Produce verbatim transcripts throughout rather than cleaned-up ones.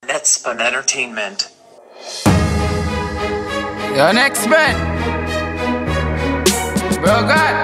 Netspun Entertainment. Yo, next man. Bro, God.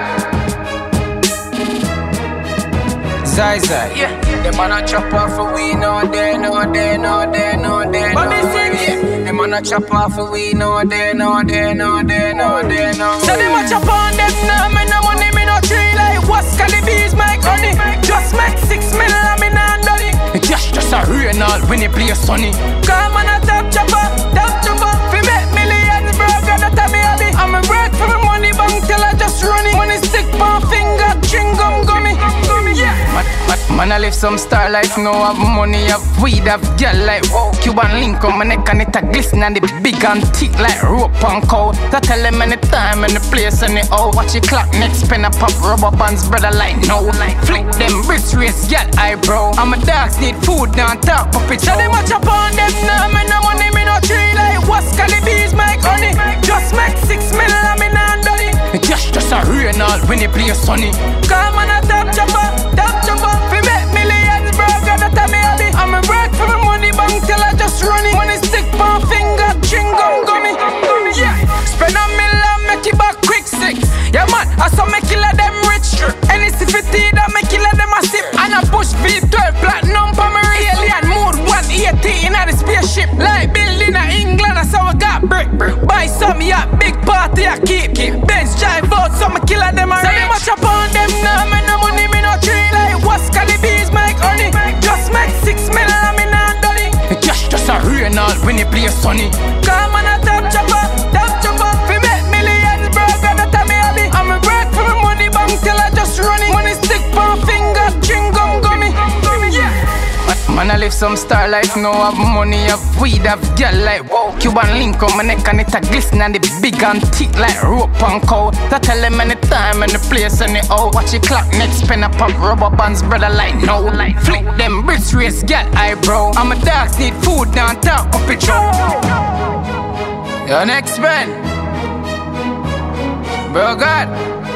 Zai Zai. Yeah. Them man a chop off for we, no day, no day, no day, no day, no day. Them man a chop off for we, no day, no day, no day, no day, no day. So them a chop on them now, me no money, me no tree like what's Calibees, my honey. Just make six mil, and me nah done it. The cash just a rain all when you play sunny. Come on a top chopper, top chopper. We make millions, bro, God, that a me hobby. I'm a work for my money bank till I just run it. Money stick my finger, chewing gum gummy. Yeah. Man, man, man, I live some star life, no have money, have weed, have girl like whoa. Cuban link on my neck and it a glisten and the big and thick like rope and cow. That tell them anytime, any place, any how. Watch your clock, next pen a pop, rubber bands, brother like no. Flick them bricks, race, girl eyebrow. And my dogs need food, now talk puppet show. So they match up on them now, me no money, me no tree like what's Calibees, my honey. Just make six mil and me nah done it. The cash just a rain all when you play sunny. Come on a top chopper, top chopper. We make millions, bro, God, that a me hobby. I'm a work for my money bank till I just run it. Money stick my finger, chewing gum gummy. Yeah, spend a million, make it back quick six. Yeah man, I saw me killer them rich. Any C fifty that me killer them a sip. And I push V twelve platinum for my alien mood one eighty in the spaceship. Like building in England, that's how I got brick. Buy some yacht, big party I keep. Benz drive out, so me killer them a rich. So they match up on them now, me no money, me no tree like what's Calibees, my honey. Just make six mil and me nah done it. The cash just a rain all when you play sunny. Come on a top chopper, top chopper. We make millions, bro, God, that a me hobby. I'm a work for my money bank till I just run it. Money stick my finger, chewing gum gummy. Yeah. Man, I live some star life, no have money, have weed, have girl like whoa. Cuban link on my neck and it a glisten and it big and thick like rope and cow. That tell them anytime, any place, any how. Watch your clock, next pen a pop, rubber bands, brother like no. Flick them bricks, race, girl eyebrow. And my dogs need food, now talk puppet show. Yo, next man. Bro, God.